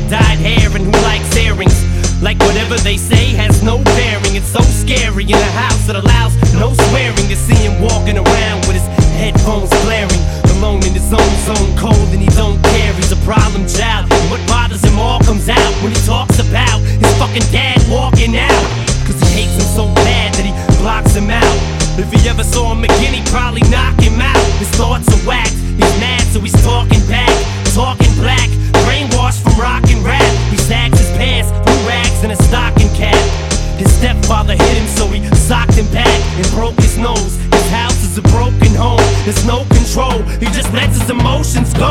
dyed hair and who likes earrings. Like whatever they say has no bearing. It's so scary in a house that allows no swearing. To see him walking around with his headphones blaring, alone in his own zone, cold and he don't care. He's a problem child, and what bothers him all comes out when he talks about his fucking dad walking out. Cause he hates him so bad that he blocks him out. If he ever saw him again, he'd probably knock him out. His thoughts are whacked, he's mad so he's talking back, talking black, brainwashed from rock and rap. He sags his pants, blue rags and a stocking cap. His stepfather hit him so he socked him back and broke his nose. His house is a broken home, there's no control, he just lets his emotions go.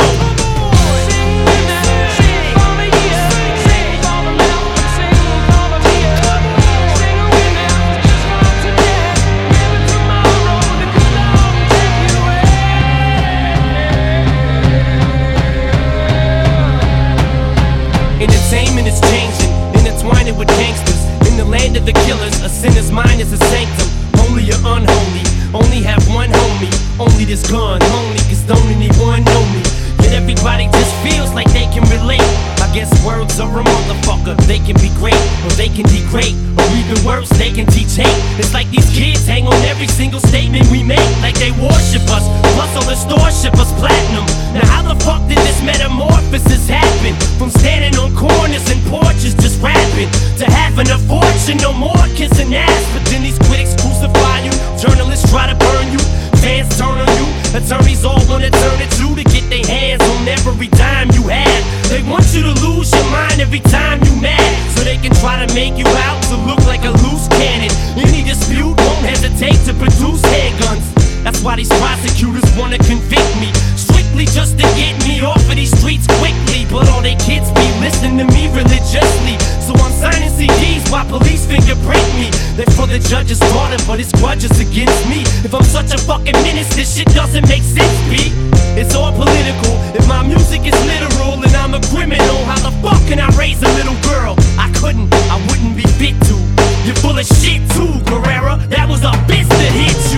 Entertainment is changing, intertwining with gangsters. In the land of the killers, a sinner's mind is a sanctum. Holy or unholy, only have one homie. Only this gun, lonely, cause don't anyone know me. Yet everybody just feels like they can relate. I guess words are a motherfucker. They can be great, or they can degrade, or even worse, they can teach hate. It's like these kids hang on every single statement we make, like they worship us, plus all the stores ship us platinum. Now how the fuck did this metamorphosis happen? From standing on corners and porches just rapping, to having a fortune, no more kissing ass. But then these critics crucify you, journalists try to burn you, fans turn on you, attorneys all wanna turn it to get their hands on every dime you have. They want you to lose your mind every time you mad, so they can try to make you out to look like a loose cannon. Any dispute won't hesitate to produce handguns. That's why these prosecutors wanna convict me, strictly just to get me off of these streets quickly. But all they kids be listening to me religiously, so I'm signing CDs while police fingerprint me. They're for the judge's daughter, but it's grudges against me. If I'm such a fucking menace, this shit doesn't make sense, B. It's all political. If my music is literal and I'm a criminal, how the fuck can I raise a little girl? I couldn't, I wouldn't be fit to. You're full of shit too, Guerrera. That was a bitch that hit you.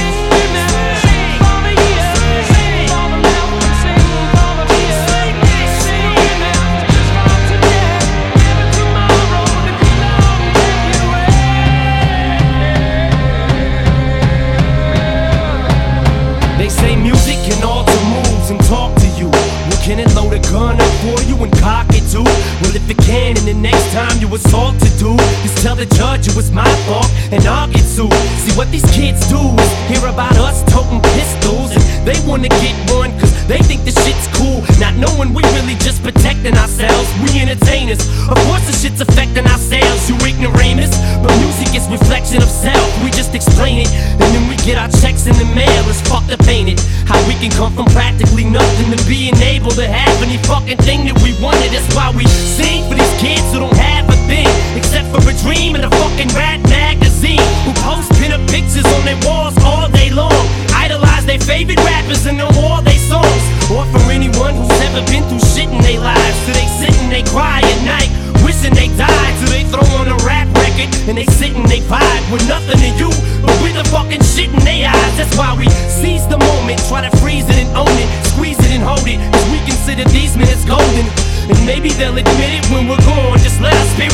They say music can alter moods and talk to you. Well, can it load a gun up for you and cock it too? Well, if it can, and the next time you assault to do, just tell the judge it was my fault and I'll get sued. See what these kids do is hear about us toting pistols, and they wanna get one cause they think the shit's cool, not knowing we really just protecting ourselves. We entertainers, of course the shit's affecting our sales, you ignoramus. But music is reflection of self, we just explain it, and then we get our checks in the mail. It's fucked up, ain't it? How we can come from practically nothing to being able to have any fucking thing that we wanted. That's why we sing for these kids who don't have a thing except for a dream and a fucking rat magazine, who post pin-up pictures on their walls all day long, idolize their favorite rappers and know all their songs. Or for anyone who's ever been through shit in their lives, so they sit and they cry at night, wishing they died. So they throw on a rap record and they sit and they vibe with nothing to you but with the fucking shit in their eyes. That's why we seize the moment, try to freeze it and own it, squeeze it and hold it, cause we consider these minutes golden. And maybe they'll admit it when we're gone, just let our spirit